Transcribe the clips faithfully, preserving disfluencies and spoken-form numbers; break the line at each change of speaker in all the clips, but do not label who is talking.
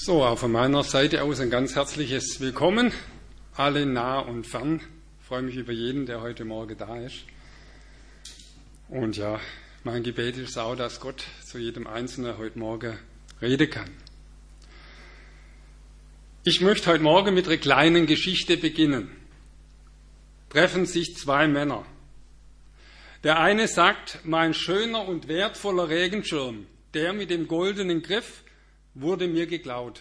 So, auch von meiner Seite aus ein ganz herzliches Willkommen, alle nah und fern. Ich freue mich über jeden, der heute Morgen da ist. Und ja, mein Gebet ist auch, dass Gott zu jedem Einzelnen heute Morgen reden kann. Ich möchte heute Morgen mit einer kleinen Geschichte beginnen. Treffen sich zwei Männer. Der eine sagt, mein schöner und wertvoller Regenschirm, der mit dem goldenen Griff, wurde mir geklaut.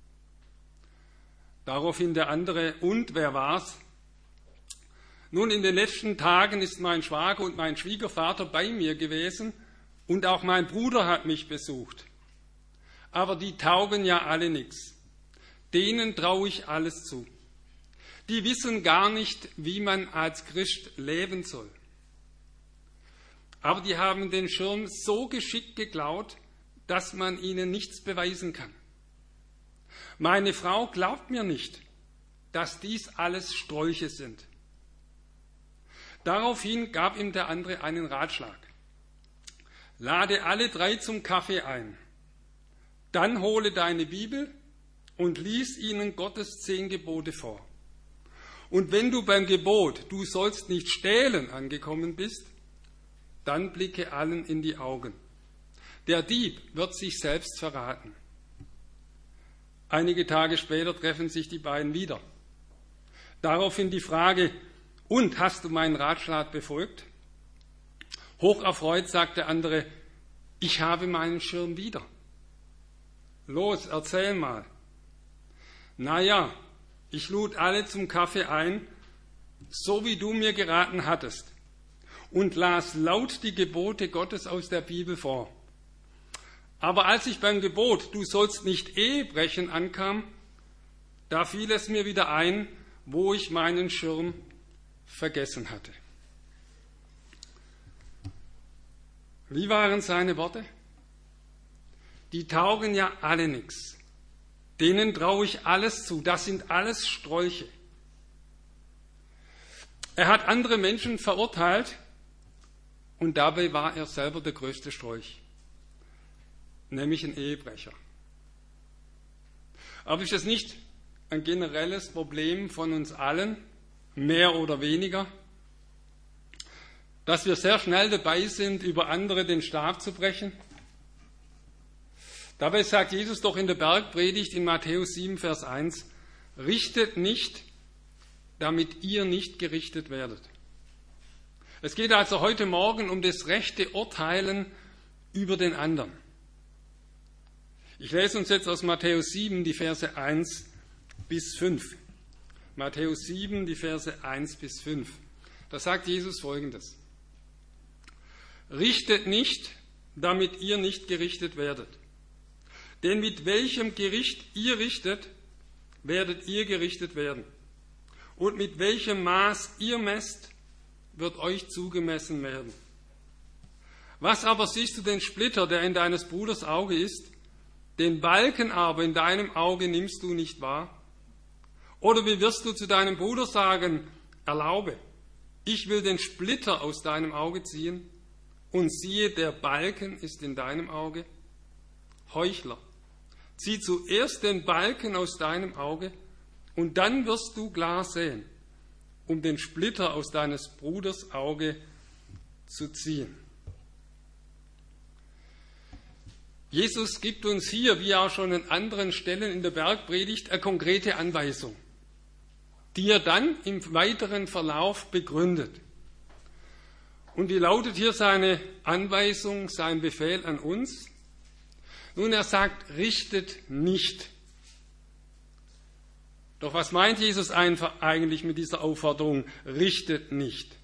Daraufhin der andere, und wer war's? Nun, in den letzten Tagen ist mein Schwager und mein Schwiegervater bei mir gewesen und auch mein Bruder hat mich besucht. Aber die taugen ja alle nichts. Denen traue ich alles zu. Die wissen gar nicht, wie man als Christ leben soll. Aber die haben den Schirm so geschickt geklaut, dass man ihnen nichts beweisen kann. Meine Frau glaubt mir nicht, dass dies alles Strolche sind. Daraufhin gab ihm der andere einen Ratschlag. Lade alle drei zum Kaffee ein. Dann hole deine Bibel und lies ihnen Gottes zehn Gebote vor. Und wenn du beim Gebot, du sollst nicht stehlen, angekommen bist, dann blicke allen in die Augen. Der Dieb wird sich selbst verraten. Einige Tage später treffen sich die beiden wieder. Daraufhin die Frage, und hast du meinen Ratschlag befolgt? Hocherfreut sagt der andere, ich habe meinen Schirm wieder. Los, erzähl mal. Naja, ich lud alle zum Kaffee ein, so wie du mir geraten hattest, und las laut die Gebote Gottes aus der Bibel vor. Aber als ich beim Gebot, du sollst nicht Ehe brechen, ankam, da fiel es mir wieder ein, wo ich meinen Schirm vergessen hatte. Wie waren seine Worte? Die taugen ja alle nichts. Denen traue ich alles zu. Das sind alles Strolche. Er hat andere Menschen verurteilt und dabei war er selber der größte Strolch. Nämlich ein Ehebrecher. Aber ist das nicht ein generelles Problem von uns allen, mehr oder weniger, dass wir sehr schnell dabei sind, über andere den Stab zu brechen? Dabei sagt Jesus doch in der Bergpredigt in Matthäus sieben, Vers eins, richtet nicht, damit ihr nicht gerichtet werdet. Es geht also heute Morgen um das rechte Urteilen über den anderen. Ich lese uns jetzt aus Matthäus sieben die Verse eins bis fünf. Matthäus sieben, die Verse eins bis fünf. Da sagt Jesus Folgendes. Richtet nicht, damit ihr nicht gerichtet werdet. Denn mit welchem Gericht ihr richtet, werdet ihr gerichtet werden. Und mit welchem Maß ihr messt, wird euch zugemessen werden. Was aber siehst du den Splitter, der in deines Bruders Auge ist, den Balken aber in deinem Auge nimmst du nicht wahr? Oder wie wirst du zu deinem Bruder sagen, erlaube, ich will den Splitter aus deinem Auge ziehen, und siehe, der Balken ist in deinem Auge? Heuchler, zieh zuerst den Balken aus deinem Auge, und dann wirst du klar sehen, um den Splitter aus deines Bruders Auge zu ziehen. Jesus gibt uns hier, wie auch schon an anderen Stellen in der Bergpredigt, eine konkrete Anweisung, die er dann im weiteren Verlauf begründet. Und wie lautet hier seine Anweisung, sein Befehl an uns? Nun, er sagt, richtet nicht. Doch was meint Jesus eigentlich mit dieser Aufforderung, richtet nicht?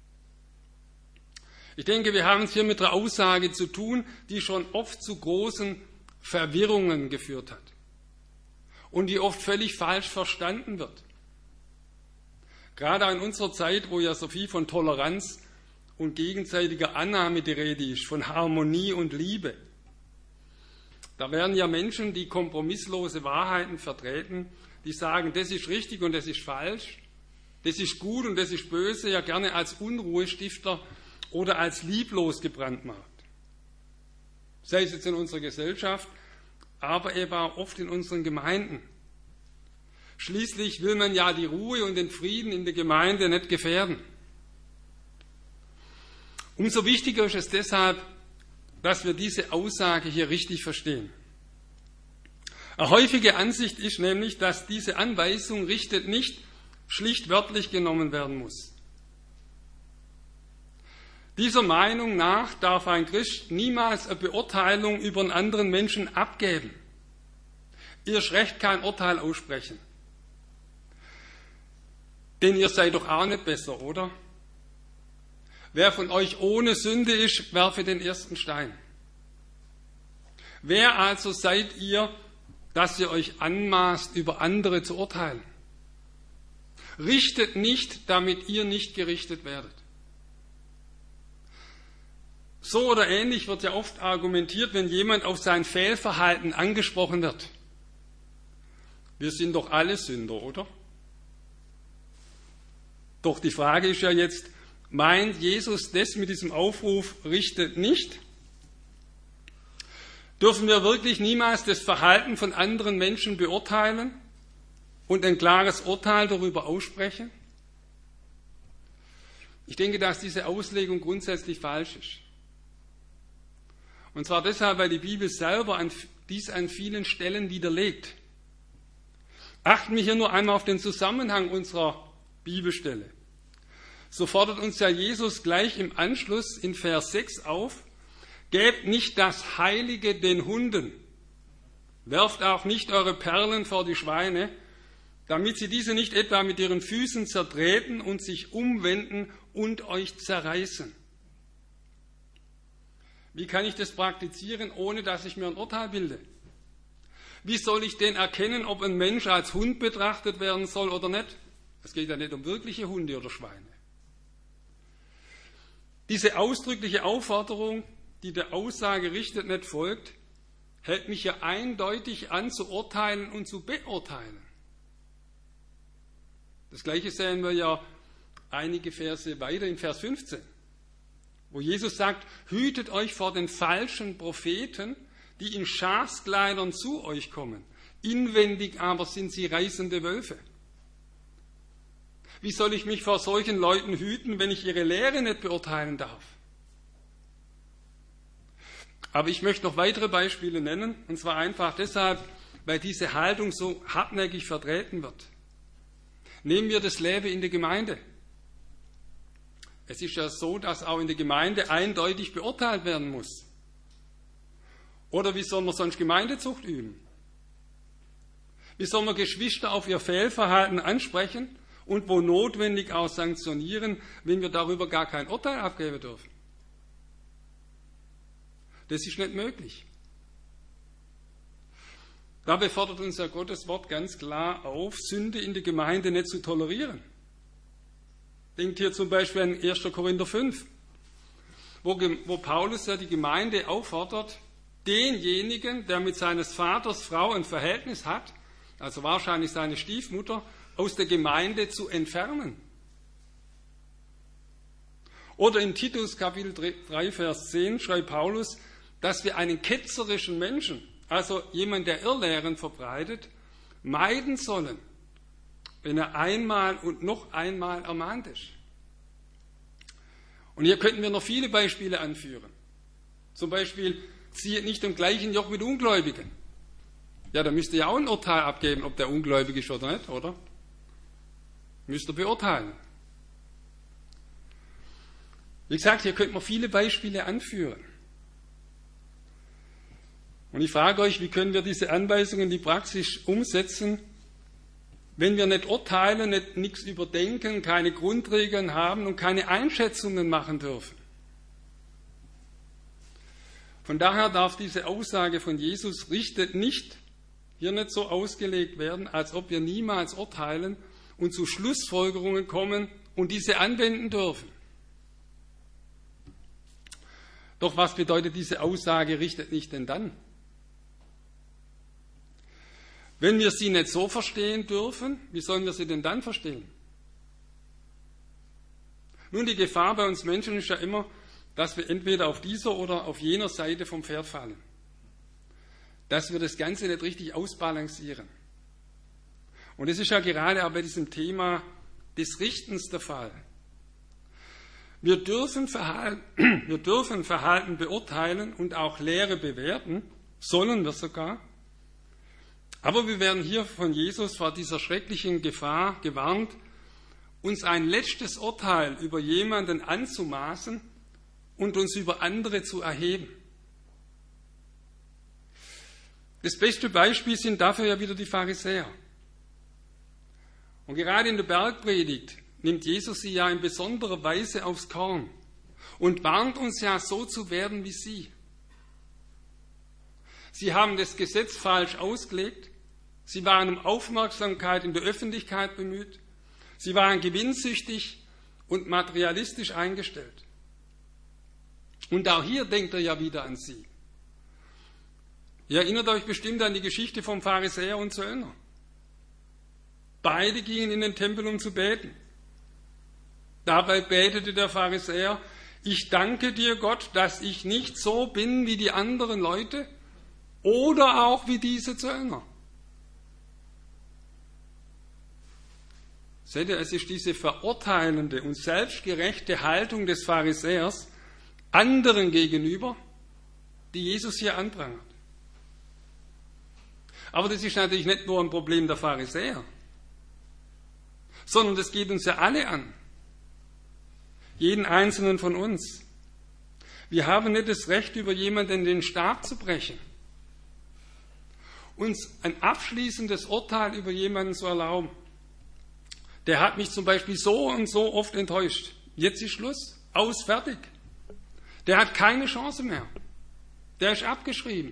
Ich denke, wir haben es hier mit einer Aussage zu tun, die schon oft zu großen Verwirrungen geführt hat und die oft völlig falsch verstanden wird. Gerade in unserer Zeit, wo ja so viel von Toleranz und gegenseitiger Annahme die Rede ist, von Harmonie und Liebe. Da werden ja Menschen, die kompromisslose Wahrheiten vertreten, die sagen, das ist richtig und das ist falsch, das ist gut und das ist böse, ja gerne als Unruhestifter oder als lieblos gebrandmarkt. Sei es jetzt in unserer Gesellschaft aber eben auch oft in unseren Gemeinden. Schließlich will man ja die Ruhe und den Frieden in der Gemeinde nicht gefährden. Umso wichtiger ist es deshalb, dass wir diese Aussage hier richtig verstehen. Eine häufige Ansicht ist nämlich, dass diese Anweisung richtet nicht schlicht wörtlich genommen werden muss. Dieser Meinung nach darf ein Christ niemals eine Beurteilung über einen anderen Menschen abgeben. Ihr recht kein Urteil aussprechen. Denn ihr seid doch auch nicht besser, oder? Wer von euch ohne Sünde ist, werfe den ersten Stein. Wer also seid ihr, dass ihr euch anmaßt, über andere zu urteilen? Richtet nicht, damit ihr nicht gerichtet werdet. So oder ähnlich wird ja oft argumentiert, wenn jemand auf sein Fehlverhalten angesprochen wird. Wir sind doch alle Sünder, oder? Doch die Frage ist ja jetzt, meint Jesus das mit diesem Aufruf, richtet nicht? Dürfen wir wirklich niemals das Verhalten von anderen Menschen beurteilen und ein klares Urteil darüber aussprechen? Ich denke, dass diese Auslegung grundsätzlich falsch ist. Und zwar deshalb, weil die Bibel selber an, dies an vielen Stellen widerlegt. Achten wir hier nur einmal auf den Zusammenhang unserer Bibelstelle. So fordert uns ja Jesus gleich im Anschluss in Vers sechs auf, gebt nicht das Heilige den Hunden, werft auch nicht eure Perlen vor die Schweine, damit sie diese nicht etwa mit ihren Füßen zertreten und sich umwenden und euch zerreißen. Wie kann ich das praktizieren, ohne dass ich mir ein Urteil bilde? Wie soll ich denn erkennen, ob ein Mensch als Hund betrachtet werden soll oder nicht? Es geht ja nicht um wirkliche Hunde oder Schweine. Diese ausdrückliche Aufforderung, die der Aussage richtet, nicht folgt, hält mich ja eindeutig an, zu urteilen und zu beurteilen. Das Gleiche sehen wir ja einige Verse weiter in Vers fünfzehn, wo Jesus sagt, hütet euch vor den falschen Propheten, die in Schafskleidern zu euch kommen. Inwendig aber sind sie reißende Wölfe. Wie soll ich mich vor solchen Leuten hüten, wenn ich ihre Lehre nicht beurteilen darf? Aber ich möchte noch weitere Beispiele nennen, und zwar einfach deshalb, weil diese Haltung so hartnäckig vertreten wird. Nehmen wir das Leben in der Gemeinde. Es ist ja so, dass auch in der Gemeinde eindeutig beurteilt werden muss. Oder wie soll man sonst Gemeindezucht üben? Wie soll man Geschwister auf ihr Fehlverhalten ansprechen und wo notwendig auch sanktionieren, wenn wir darüber gar kein Urteil abgeben dürfen? Das ist nicht möglich. Dabei fordert uns ja Gottes Wort ganz klar auf, Sünde in der Gemeinde nicht zu tolerieren. Denkt hier zum Beispiel an erster Korinther fünf, wo, wo Paulus ja die Gemeinde auffordert, denjenigen, der mit seines Vaters Frau ein Verhältnis hat, also wahrscheinlich seine Stiefmutter, aus der Gemeinde zu entfernen. Oder in Titus Kapitel drei, Vers zehn schreibt Paulus, dass wir einen ketzerischen Menschen, also jemand, der Irrlehren verbreitet, meiden sollen, wenn er einmal und noch einmal ermahnt ist. Und hier könnten wir noch viele Beispiele anführen. Zum Beispiel, zieht nicht im gleichen Joch mit Ungläubigen. Ja, da müsst ihr ja auch ein Urteil abgeben, ob der ungläubig ist oder nicht, oder? Müsst ihr beurteilen. Wie gesagt, hier könnte man viele Beispiele anführen. Und ich frage euch, wie können wir diese Anweisungen in die Praxis umsetzen, wenn wir nicht urteilen, nicht nichts überdenken, keine Grundregeln haben und keine Einschätzungen machen dürfen? Von daher darf diese Aussage von Jesus richtet nicht, hier nicht so ausgelegt werden, als ob wir niemals urteilen und zu Schlussfolgerungen kommen und diese anwenden dürfen. Doch was bedeutet diese Aussage, richtet nicht denn dann? Wenn wir sie nicht so verstehen dürfen, wie sollen wir sie denn dann verstehen? Nun, die Gefahr bei uns Menschen ist ja immer, dass wir entweder auf dieser oder auf jener Seite vom Pferd fallen. dass wir das Ganze nicht richtig ausbalancieren. Und das ist ja gerade auch bei diesem Thema des Richtens der Fall. Wir dürfen Verhalten, wir dürfen Verhalten beurteilen und auch Lehre bewerten, sollen wir sogar. Aber wir werden hier von Jesus vor dieser schrecklichen Gefahr gewarnt, uns ein letztes Urteil über jemanden anzumaßen und uns über andere zu erheben. Das beste Beispiel sind dafür ja wieder die Pharisäer. Und gerade in der Bergpredigt nimmt Jesus sie ja in besonderer Weise aufs Korn und warnt uns ja, so zu werden wie sie. Sie haben das Gesetz falsch ausgelegt, sie waren um Aufmerksamkeit in der Öffentlichkeit bemüht, sie waren gewinnsüchtig und materialistisch eingestellt. Und auch hier denkt er ja wieder an sie. Ihr erinnert euch bestimmt an die Geschichte vom Pharisäer und Zöllner. Beide gingen in den Tempel, um zu beten. Dabei betete der Pharisäer: Ich danke dir, Gott, dass ich nicht so bin wie die anderen Leute oder auch wie diese Zöllner. Seht ihr, es ist diese verurteilende und selbstgerechte Haltung des Pharisäers anderen gegenüber, die Jesus hier anprangert. Aber das ist natürlich nicht nur ein Problem der Pharisäer, sondern das geht uns ja alle an. Jeden einzelnen von uns. Wir haben nicht das Recht, über jemanden den Stab zu brechen, uns ein abschließendes Urteil über jemanden zu erlauben. Der hat mich zum Beispiel so und so oft enttäuscht. Jetzt ist Schluss. Aus, fertig. Der hat keine Chance mehr. Der ist abgeschrieben.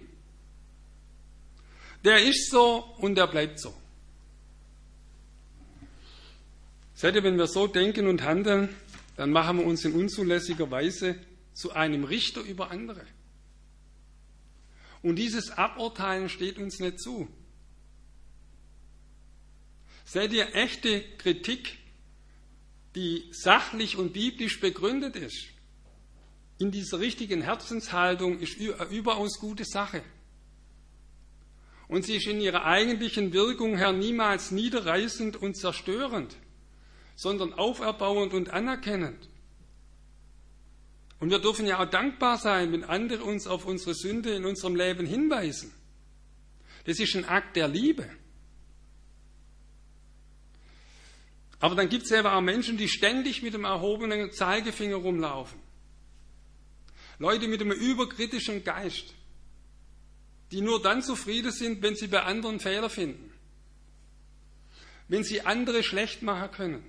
Der ist so und der bleibt so. Seht ihr, wenn wir so denken und handeln, dann machen wir uns in unzulässiger Weise zu einem Richter über andere. Und dieses Aburteilen steht uns nicht zu. Seht ihr, echte Kritik, die sachlich und biblisch begründet ist, in dieser richtigen Herzenshaltung, ist eine überaus gute Sache. Und sie ist in ihrer eigentlichen Wirkung her niemals niederreißend und zerstörend, sondern auferbauend und anerkennend. Und wir dürfen ja auch dankbar sein, wenn andere uns auf unsere Sünde in unserem Leben hinweisen. Das ist ein Akt der Liebe. Aber dann gibt es eben auch Menschen, die ständig mit dem erhobenen Zeigefinger rumlaufen. Leute mit einem überkritischen Geist, die nur dann zufrieden sind, wenn sie bei anderen Fehler finden, wenn sie andere schlecht machen können.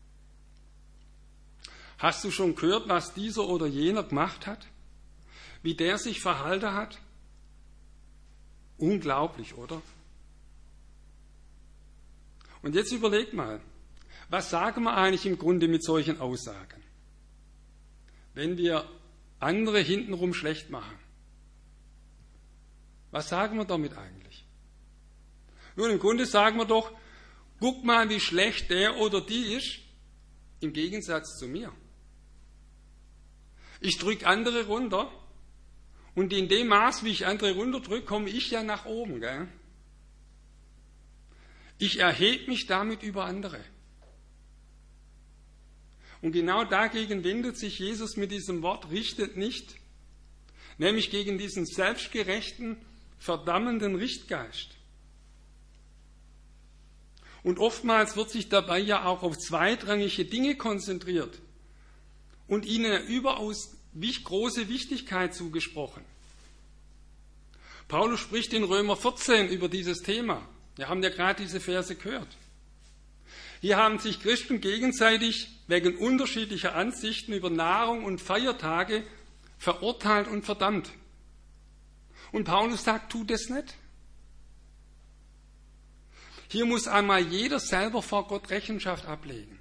Hast du schon gehört, was dieser oder jener gemacht hat? Wie der sich verhalten hat? Unglaublich, oder? Und jetzt überlegt mal, was sagen wir eigentlich im Grunde mit solchen Aussagen? Wenn wir andere hintenrum schlecht machen. Was sagen wir damit eigentlich? Nun, im Grunde sagen wir doch, guck mal, wie schlecht der oder die ist, im Gegensatz zu mir. Ich drücke andere runter und in dem Maß, wie ich andere runterdrücke, komme ich ja nach oben. Gell? Ich erhebe mich damit über andere. Und genau dagegen wendet sich Jesus mit diesem Wort, richtet nicht, nämlich gegen diesen selbstgerechten, verdammenden Richtgeist. Und oftmals wird sich dabei ja auch auf zweitrangige Dinge konzentriert und ihnen überaus große Wichtigkeit zugesprochen. Paulus spricht in Römer vierzehn über dieses Thema. Wir haben ja gerade diese Verse gehört. Hier haben sich Christen gegenseitig wegen unterschiedlicher Ansichten über Nahrung und Feiertage verurteilt und verdammt. Und Paulus sagt, tut es nicht. Hier muss einmal jeder selber vor Gott Rechenschaft ablegen.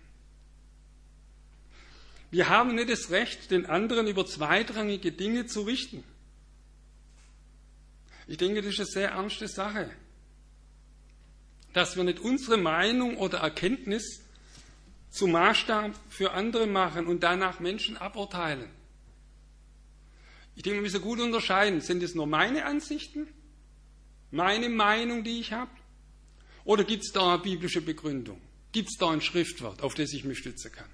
Wir haben nicht das Recht, den anderen über zweitrangige Dinge zu richten. Ich denke, das ist eine sehr ernste Sache, dass wir nicht unsere Meinung oder Erkenntnis zum Maßstab für andere machen und danach Menschen aburteilen. Ich denke, wir müssen gut unterscheiden, sind es nur meine Ansichten Meine Meinung, die ich habe? Oder gibt es da eine biblische Begründung? Gibt es da ein Schriftwort, auf das ich mich stützen kann?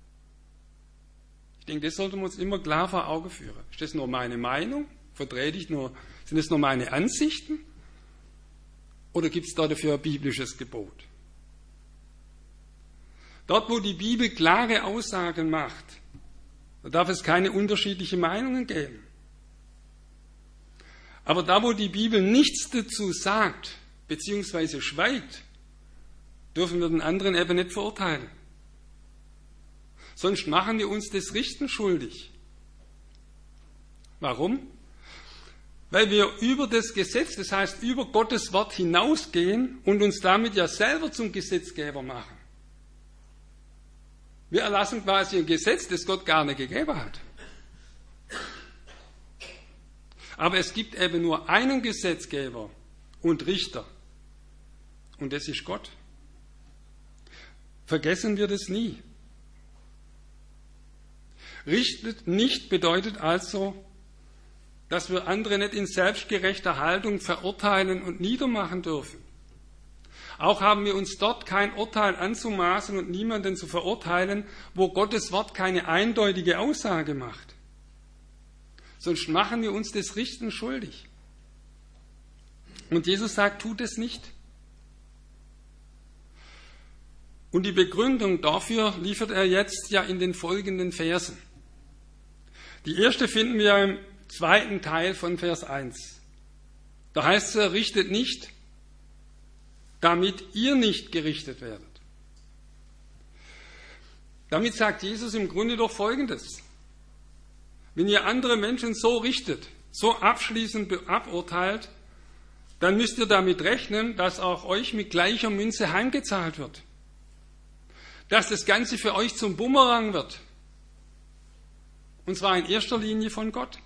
Ich denke, das sollten wir uns immer klar vor Augen führen. Ist das nur meine Meinung? Vertrete ich nur, sind das nur meine Ansichten? Oder gibt es da dafür ein biblisches Gebot? Dort, wo die Bibel klare Aussagen macht, da darf es keine unterschiedlichen Meinungen geben. Aber da, wo die Bibel nichts dazu sagt, beziehungsweise schweigt, dürfen wir den anderen eben nicht verurteilen. Sonst machen wir uns des Richten schuldig. Warum? Weil wir über das Gesetz, das heißt über Gottes Wort hinausgehen und uns damit ja selber zum Gesetzgeber machen. Wir erlassen quasi ein Gesetz, das Gott gar nicht gegeben hat. Aber es gibt eben nur einen Gesetzgeber und Richter. Und das ist Gott. Vergessen wir das nie. Richtet nicht bedeutet also, dass wir andere nicht in selbstgerechter Haltung verurteilen und niedermachen dürfen. Auch haben wir uns dort kein Urteil anzumaßen und niemanden zu verurteilen, wo Gottes Wort keine eindeutige Aussage macht. Sonst machen wir uns des Richten schuldig. Und Jesus sagt, tut es nicht. Und die Begründung dafür liefert er jetzt ja in den folgenden Versen. Die erste finden wir im zweiten Teil von Vers eins. Da heißt es, richtet nicht, damit ihr nicht gerichtet werdet. Damit sagt Jesus im Grunde doch Folgendes. Wenn ihr andere Menschen so richtet, so abschließend beurteilt, dann müsst ihr damit rechnen, dass auch euch mit gleicher Münze heimgezahlt wird. Dass das Ganze für euch zum Bumerang wird. Und zwar in erster Linie von Gott.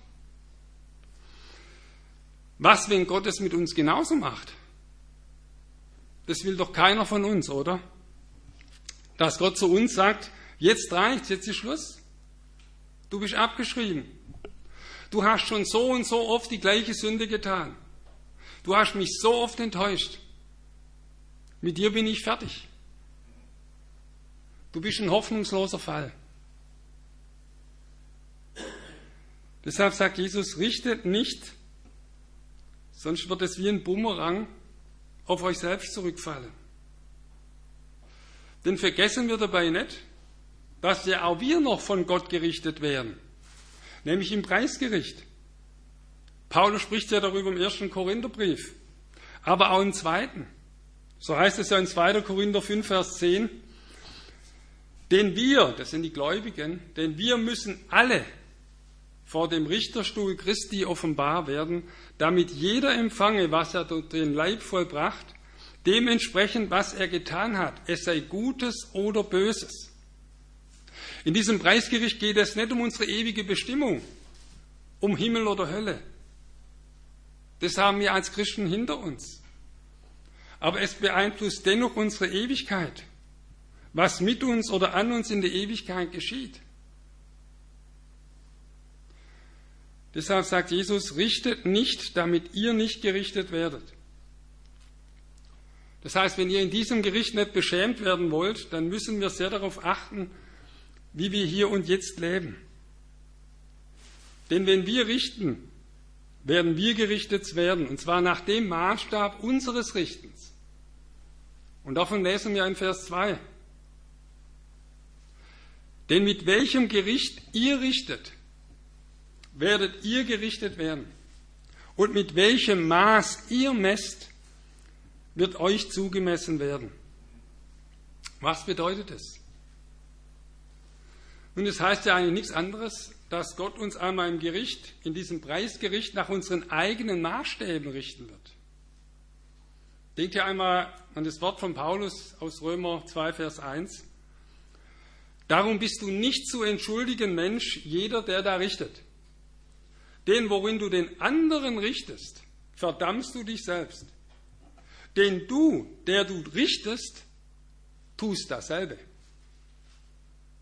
Was, wenn Gott es mit uns genauso macht? Das will doch keiner von uns, oder? Dass Gott zu uns sagt, jetzt reicht's, jetzt ist Schluss. Du bist abgeschrieben. Du hast schon so und so oft die gleiche Sünde getan. Du hast mich so oft enttäuscht. Mit dir bin ich fertig. Du bist ein hoffnungsloser Fall. Deshalb sagt Jesus, richtet nicht, sonst wird es wie ein Bumerang auf euch selbst zurückfallen. Denn vergessen wir dabei nicht, dass ja auch wir noch von Gott gerichtet werden, nämlich im Preisgericht. Paulus spricht ja darüber im ersten Korintherbrief, aber auch im zweiten. So heißt es ja in zweiter Korinther fünf, Vers zehn, denn wir, das sind die Gläubigen, denn wir müssen alle vor dem Richterstuhl Christi offenbar werden, damit jeder empfange, was er durch den Leib vollbracht, dementsprechend, was er getan hat, es sei Gutes oder Böses. In diesem Preisgericht geht es nicht um unsere ewige Bestimmung, um Himmel oder Hölle. Das haben wir als Christen hinter uns. Aber es beeinflusst dennoch unsere Ewigkeit, was mit uns oder an uns in der Ewigkeit geschieht. Deshalb sagt Jesus, richtet nicht, damit ihr nicht gerichtet werdet. Das heißt, wenn ihr in diesem Gericht nicht beschämt werden wollt, dann müssen wir sehr darauf achten, wie wir hier und jetzt leben. Denn wenn wir richten, werden wir gerichtet werden, und zwar nach dem Maßstab unseres Richtens. Und davon lesen wir in Vers zwei. Denn mit welchem Gericht ihr richtet, werdet ihr gerichtet werden. Und mit welchem Maß ihr messt, wird euch zugemessen werden. Was bedeutet es? Nun, das heißt ja eigentlich nichts anderes, dass Gott uns einmal im Gericht, in diesem Preisgericht, nach unseren eigenen Maßstäben richten wird. Denkt ja einmal an das Wort von Paulus aus Römer zwei, Vers eins. Darum bist du nicht zu entschuldigen, Mensch, jeder, der da richtet. Denn worin du den anderen richtest, verdammst du dich selbst. Denn du, der du richtest, tust dasselbe.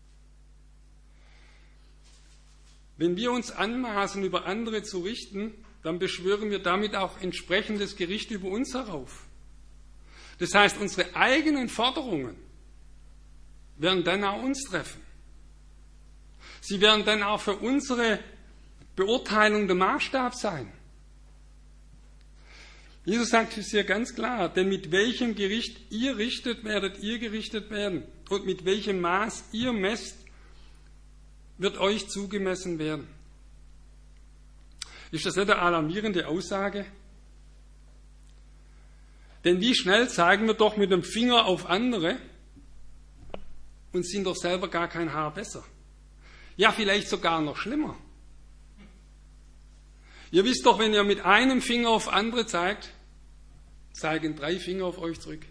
Wenn wir uns anmaßen, über andere zu richten, dann beschwören wir damit auch entsprechendes Gericht über uns herauf. Das heißt, unsere eigenen Forderungen werden dann auch uns treffen. Sie werden dann auch für unsere Beurteilung der Maßstab sein. Jesus sagt es hier ganz klar, denn mit welchem Gericht ihr richtet, werdet ihr gerichtet werden. Und mit welchem Maß ihr messt, wird euch zugemessen werden. Ist das nicht eine alarmierende Aussage? Denn wie schnell zeigen wir doch mit dem Finger auf andere und sind doch selber gar kein Haar besser. Ja, vielleicht sogar noch schlimmer. Ihr wisst doch, wenn ihr mit einem Finger auf andere zeigt, zeigen drei Finger auf euch zurück.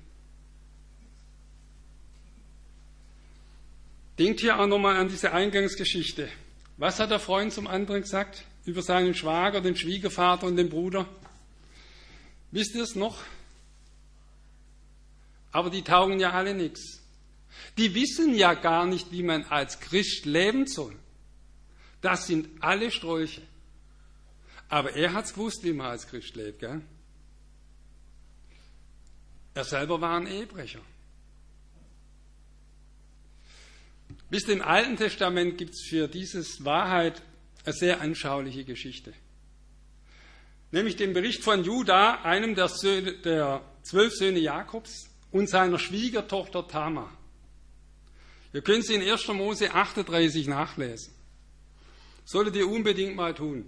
Denkt hier auch nochmal an diese Eingangsgeschichte. Was hat der Freund zum anderen gesagt über seinen Schwager, den Schwiegervater und den Bruder? Wisst ihr es noch? Aber die taugen ja alle nichts. Die wissen ja gar nicht, wie man als Christ leben soll. Das sind alle Strolche. Aber er hat's gewusst, wie man als Christ lebt, gell? Er selber war ein Ehebrecher. Bis im Alten Testament gibt es für dieses Wahrheit eine sehr anschauliche Geschichte. Nämlich den Bericht von Juda, einem der, Söhne, der zwölf Söhne Jakobs und seiner Schwiegertochter Tamar. Ihr könnt sie in erster Mose achtunddreißig nachlesen. Solltet ihr unbedingt mal tun.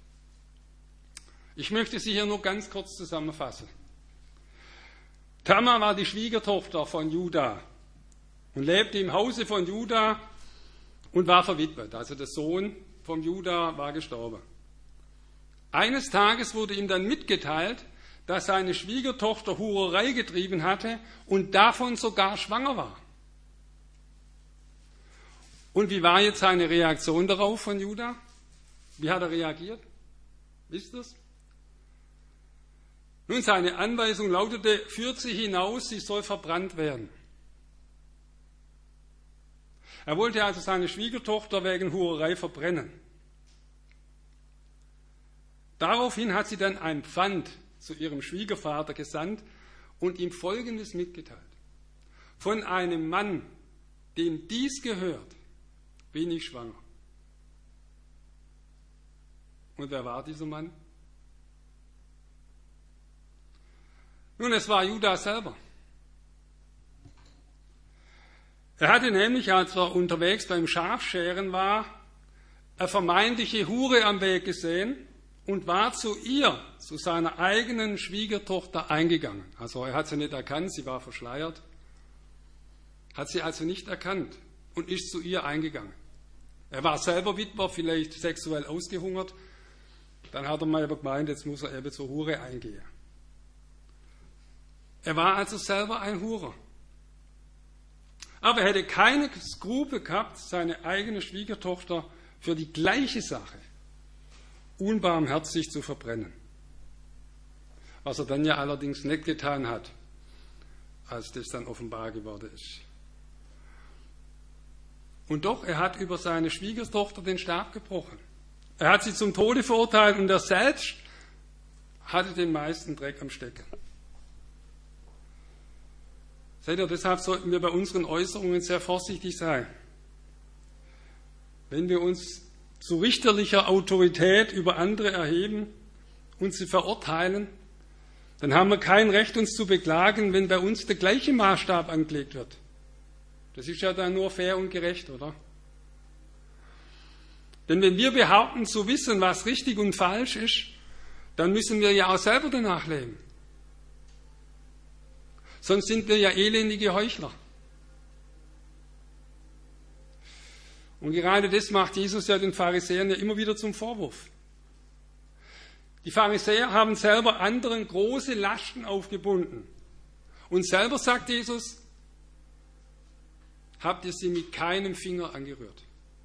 Ich möchte sie hier nur ganz kurz zusammenfassen. Tamar war die Schwiegertochter von Juda und lebte im Hause von Juda und war verwitwet. Also der Sohn von Juda war gestorben. Eines Tages wurde ihm dann mitgeteilt, dass seine Schwiegertochter Hurerei getrieben hatte und davon sogar schwanger war. Und wie war jetzt seine Reaktion darauf von Juda? Wie hat er reagiert? Wisst ihr es? Nun, seine Anweisung lautete, führt sie hinaus, sie soll verbrannt werden. Er wollte also seine Schwiegertochter wegen Hurerei verbrennen. Daraufhin hat sie dann ein Pfand zu ihrem Schwiegervater gesandt und ihm Folgendes mitgeteilt. Von einem Mann, dem dies gehört, bin ich schwanger. Und wer war dieser Mann? Nun, es war Juda selber. Er hatte nämlich, als er unterwegs beim Schafscheren war, eine vermeintliche Hure am Weg gesehen und war zu ihr, zu seiner eigenen Schwiegertochter eingegangen. Also er hat sie nicht erkannt, sie war verschleiert, hat sie also nicht erkannt und ist zu ihr eingegangen. Er war selber Witwer, vielleicht sexuell ausgehungert, dann hat er mal gemeint, jetzt muss er eben zur Hure eingehen. Er war also selber ein Hurer. Aber er hätte keine Skrupel gehabt, seine eigene Schwiegertochter für die gleiche Sache unbarmherzig zu verbrennen. Was er dann ja allerdings nicht getan hat, als das dann offenbar geworden ist. Und doch, er hat über seine Schwiegertochter den Stab gebrochen. Er hat sie zum Tode verurteilt und er selbst hatte den meisten Dreck am Stecken. Seht ihr, deshalb sollten wir bei unseren Äußerungen sehr vorsichtig sein. Wenn wir uns zu richterlicher Autorität über andere erheben und sie verurteilen, dann haben wir kein Recht, uns zu beklagen, wenn bei uns der gleiche Maßstab angelegt wird. Das ist ja dann nur fair und gerecht, oder? Denn wenn wir behaupten zu wissen, was richtig und falsch ist, dann müssen wir ja auch selber danach leben. Sonst sind wir ja elendige Heuchler. Und gerade das macht Jesus ja den Pharisäern ja immer wieder zum Vorwurf. Die Pharisäer haben selber anderen große Lasten aufgebunden. Und selber sagt Jesus, habt ihr sie mit keinem Finger angerührt.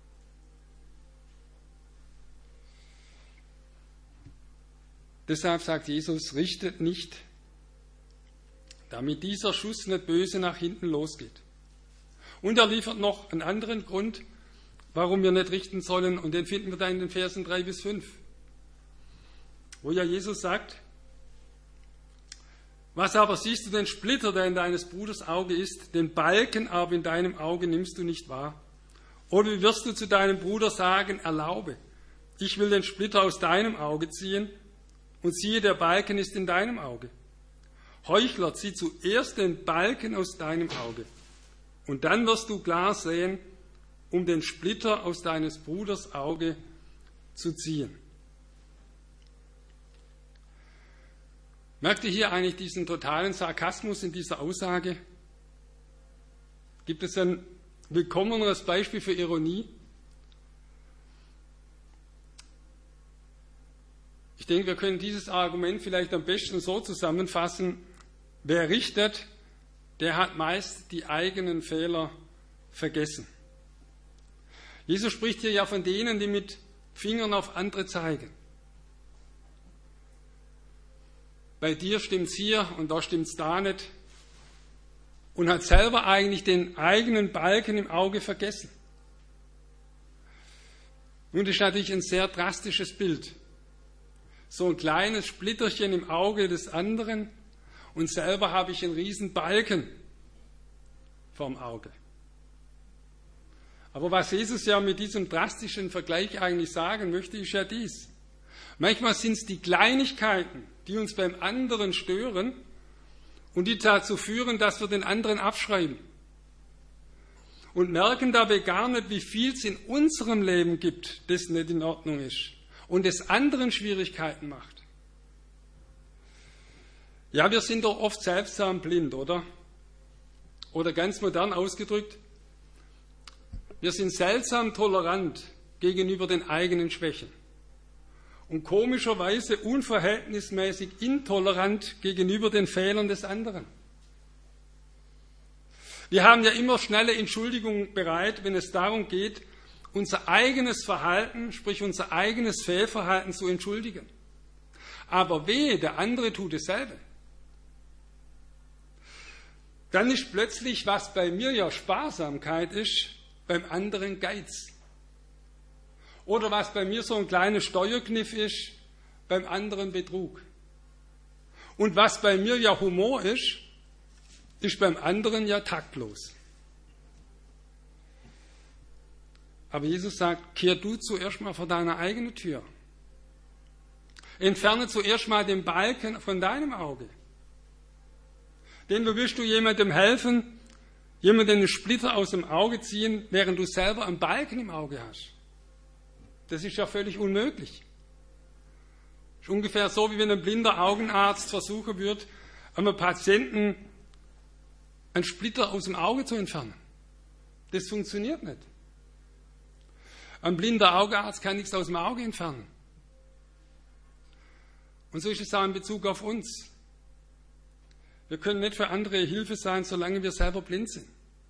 Deshalb sagt Jesus, richtet nicht, damit dieser Schuss nicht böse nach hinten losgeht. Und er liefert noch einen anderen Grund, warum wir nicht richten sollen, und den finden wir da in den Versen drei bis fünf. wo ja Jesus sagt, was aber siehst du den Splitter, der in deines Bruders Auge ist, den Balken aber in deinem Auge nimmst du nicht wahr? Oder wie wirst du zu deinem Bruder sagen, erlaube, ich will den Splitter aus deinem Auge ziehen, und siehe, der Balken ist in deinem Auge. Heuchler, zieh zuerst den Balken aus deinem Auge, und dann wirst du klar sehen, um den Splitter aus deines Bruders Auge zu ziehen. Merkt ihr hier eigentlich diesen totalen Sarkasmus in dieser Aussage? Gibt es ein willkommeneres Beispiel für Ironie? Ich denke, wir können dieses Argument vielleicht am besten so zusammenfassen: Wer richtet, der hat meist die eigenen Fehler vergessen. Jesus spricht hier ja von denen, die mit Fingern auf andere zeigen. Bei dir stimmt's hier und da stimmt's da nicht. Und hat selber eigentlich den eigenen Balken im Auge vergessen. Nun, das ist natürlich ein sehr drastisches Bild. So ein kleines Splitterchen im Auge des anderen und selber habe ich einen riesen Balken vorm Auge. Aber was Jesus ja mit diesem drastischen Vergleich eigentlich sagen möchte, ist ja dies. Manchmal sind es die Kleinigkeiten, die uns beim anderen stören und die dazu führen, dass wir den anderen abschreiben. Und merken dabei gar nicht, wie viel es in unserem Leben gibt, das nicht in Ordnung ist und es anderen Schwierigkeiten macht. Ja, wir sind doch oft seltsam blind, oder? Oder ganz modern ausgedrückt, wir sind seltsam tolerant gegenüber den eigenen Schwächen und komischerweise unverhältnismäßig intolerant gegenüber den Fehlern des anderen. Wir haben ja immer schnelle Entschuldigungen bereit, wenn es darum geht, unser eigenes Verhalten, sprich unser eigenes Fehlverhalten zu entschuldigen. Aber wehe, der andere tut dasselbe. Dann ist plötzlich, was bei mir ja Sparsamkeit ist, beim anderen Geiz. Oder was bei mir so ein kleiner Steuerkniff ist, beim anderen Betrug. Und was bei mir ja Humor ist, ist beim anderen ja taktlos. Aber Jesus sagt, kehr du zuerst mal vor deiner eigenen Tür. Entferne zuerst mal den Balken von deinem Auge. Denn wie willst du jemandem helfen, jemandem einen Splitter aus dem Auge ziehen, während du selber einen Balken im Auge hast? Das ist ja völlig unmöglich. Das ist ungefähr so, wie wenn ein blinder Augenarzt versuchen würde, einem Patienten einen Splitter aus dem Auge zu entfernen. Das funktioniert nicht. Ein blinder Augenarzt kann nichts aus dem Auge entfernen. Und so ist es auch in Bezug auf uns. Wir können nicht für andere Hilfe sein, solange wir selber blind sind.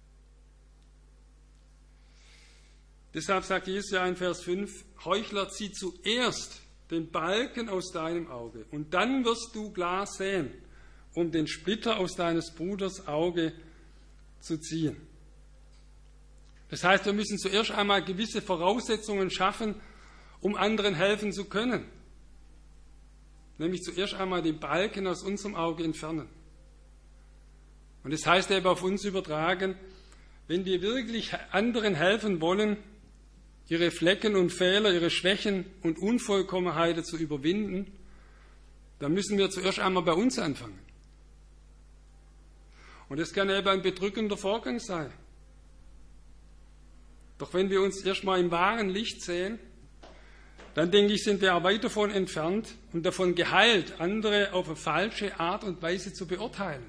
Deshalb sagt Jesus ja in Vers fünf, Heuchler, zieh zuerst den Balken aus deinem Auge und dann wirst du klar sehen, um den Splitter aus deines Bruders Auge zu ziehen. Das heißt, wir müssen zuerst einmal gewisse Voraussetzungen schaffen, um anderen helfen zu können. Nämlich zuerst einmal den Balken aus unserem Auge entfernen. Und das heißt eben auf uns übertragen, wenn wir wirklich anderen helfen wollen, ihre Flecken und Fehler, ihre Schwächen und Unvollkommenheiten zu überwinden, dann müssen wir zuerst einmal bei uns anfangen. Und das kann eben ein bedrückender Vorgang sein. Doch wenn wir uns erstmal im wahren Licht sehen, dann denke ich, sind wir auch weit davon entfernt und davon geheilt, andere auf eine falsche Art und Weise zu beurteilen.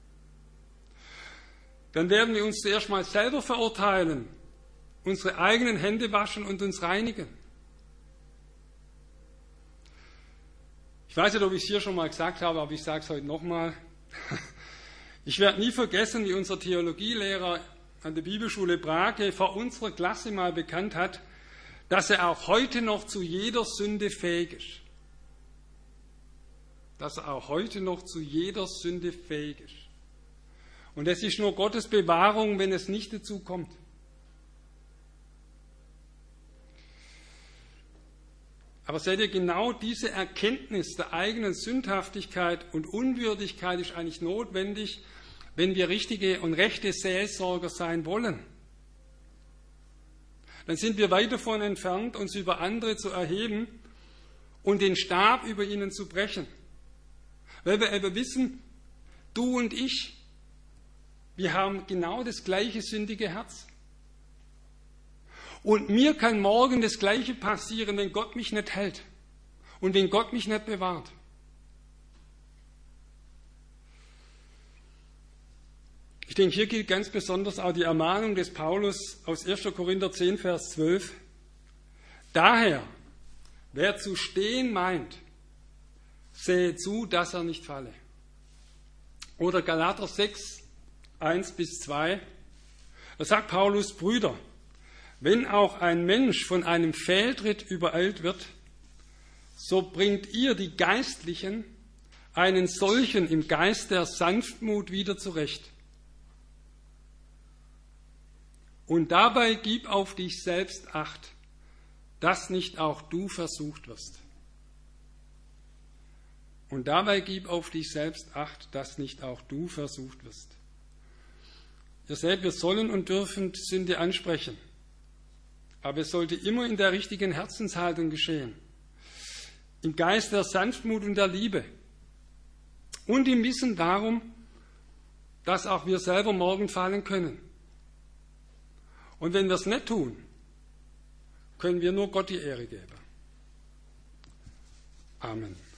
Dann werden wir uns zuerst mal selber verurteilen, unsere eigenen Hände waschen und uns reinigen. Ich weiß nicht, ob ich es hier schon mal gesagt habe, aber ich sage es heute nochmal. Ich werde nie vergessen, wie unser Theologielehrer an der Bibelschule Brake vor unserer Klasse mal bekannt hat, dass er auch heute noch zu jeder Sünde fähig ist. Dass er auch heute noch zu jeder Sünde fähig ist. Und es ist nur Gottes Bewahrung, wenn es nicht dazu kommt. Aber seht ihr, genau diese Erkenntnis der eigenen Sündhaftigkeit und Unwürdigkeit ist eigentlich notwendig, wenn wir richtige und rechte Seelsorger sein wollen. Dann sind wir weit davon entfernt, uns über andere zu erheben und den Stab über ihnen zu brechen. Weil wir eben wissen, du und ich, wir haben genau das gleiche sündige Herz. Und mir kann morgen das Gleiche passieren, wenn Gott mich nicht hält und wenn Gott mich nicht bewahrt. Ich denke, hier gilt ganz besonders auch die Ermahnung des Paulus aus erster Korinther zehn, Vers zwölf. Daher, wer zu stehen meint, sehe zu, dass er nicht falle. Oder Galater sechs, eins bis zwei. Da sagt Paulus, Brüder, wenn auch ein Mensch von einem Fehltritt übereilt wird, so bringt ihr, die Geistlichen, einen solchen im Geist der Sanftmut wieder zurecht. Und dabei gib auf dich selbst Acht, dass nicht auch du versucht wirst. Und dabei gib auf dich selbst Acht, dass nicht auch du versucht wirst. Ihr seht, wir sollen und dürfen Sünde ansprechen. Aber es sollte immer in der richtigen Herzenshaltung geschehen. Im Geist der Sanftmut und der Liebe. Und im Wissen darum, dass auch wir selber morgen fallen können. Und wenn wir es nicht tun, können wir nur Gott die Ehre geben. Amen.